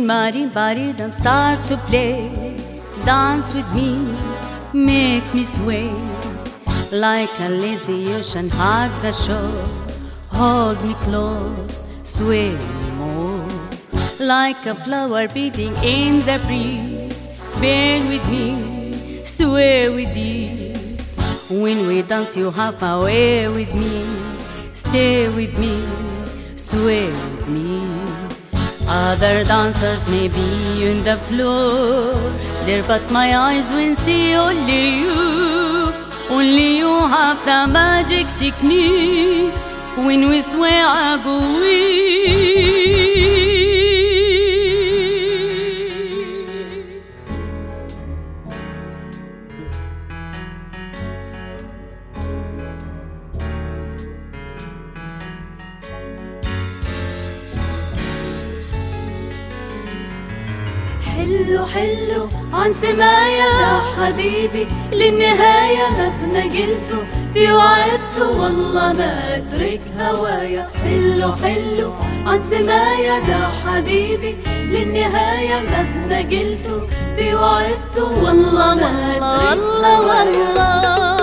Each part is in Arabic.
body, them start to play. Dance with me, make me sway. Like a lazy ocean, hug the shore. Hold me close, sway more. Like a flower beating in the breeze. Bend with me, sway with thee. When we dance, you half away with me. Stay with me, sway with me. Other dancers may be on the floor there, but my eyes will see only you. Only you have the magic technique. When we sway, I go weak. حلو حلو عن سمايا يا حبيبي للنهاية، مهما قلتو في وعدتو والله ما أترك هوايا. حلو حلو عن سمايا يا حبيبي للنهاية، مهما قلتو في وعدتو والله ما أترك هوايا.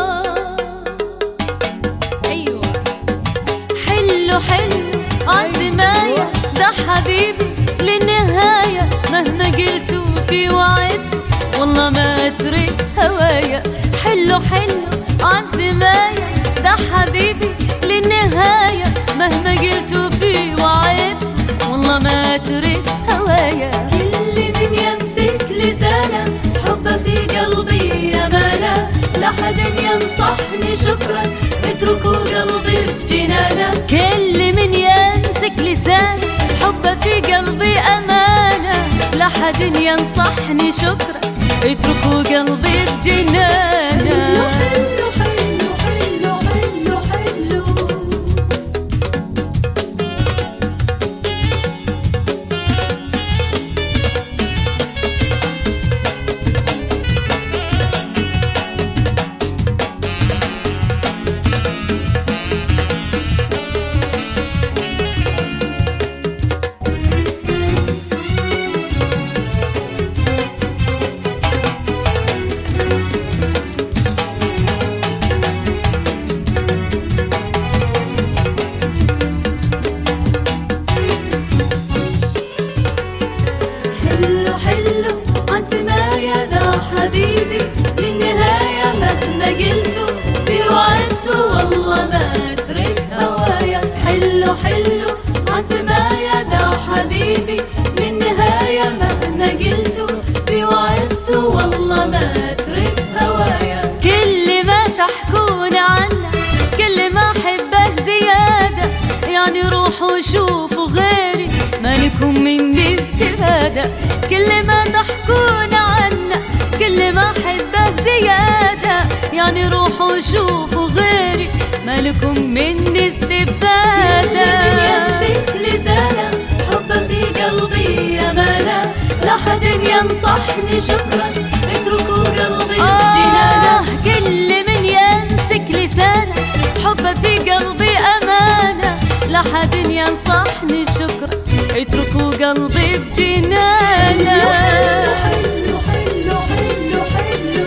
أيوة. حلو حلو عن سمايا ده حبيبي للنهاية، مهما قلتوا في وعد والله ما أترك هوايا. حلو حلو عن سمايا ده حبيبي للنهاية، مهما قلتوا في وعد والله ما أترك هوايا. كل من يمسك لسانه حبه في قلبي أمانة، لا حد ينصحني شكرا اتركوا قلبي بجنانه. كل من يمسك لسانه حبه في قلبي أمانة، لا حد ينصحني شكرا اتركوا قلبي بجنانه. حلو حلو حلو حلو حلو حبيبي للنهاية، مهما قلتوا في وعدتوا والله ما أترك هوايا. حلو حلو عن سمايا ده حبيبي للنهاية، مهما قلتوا في وعدتوا والله ما أترك هوايا. كل ما تحكون عنه كل ما أحبه زيادة، يعني روحوا شوفوا غيري مالكم مني استفادة. كل ما تحكون عنه كل ما أحبه زيادة، يعني روحوا شوفوا غيري مالكم مني استفادة. يمسك لسانه حبه في قلبي أمانة، لا حد ينصحني شكرا اتركوا قلبي بجنانه. كل من يمسك لسانه حبه في قلبي أمانة، لا حد ينصحني شكرا اتركوا قلبي بجنانه. حلو حلو حلو حلو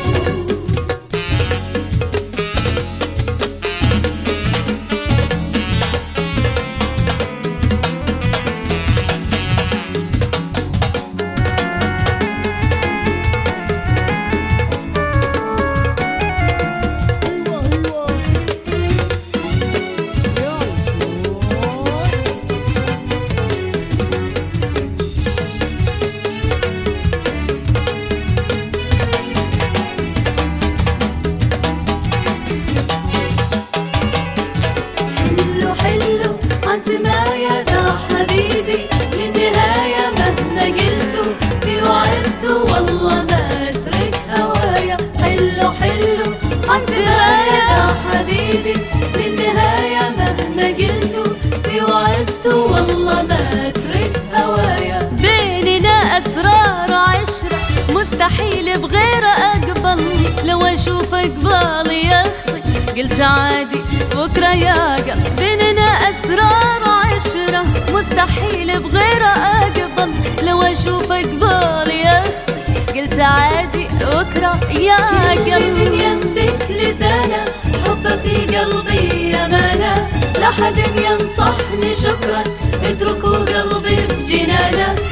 عن سمايا ده حبيبي للنهاية، مهما قلتوا في وعدتوا والله ما أترك هوايا. حلو حلو عن سمايا ده حبيبي للنهاية، مهما قلتوا في وعدتوا والله ما أترك هوايا. بيننا أسرار وعشرة مستحيل بغير أقبل، لو أشوف قبالي يخطي قلت عادي بكرة يا قلب. بيننا أسرار وعشرة مستحيل مستحيل بغيرها أقضم، لو أشوفك بال يا أختي قلت عادي بكرة يا قلبي. من يمسك لسانه حبه في قلبي أمانة، لا حد ينصحني شكرا اتركوا قلبي بجنانه.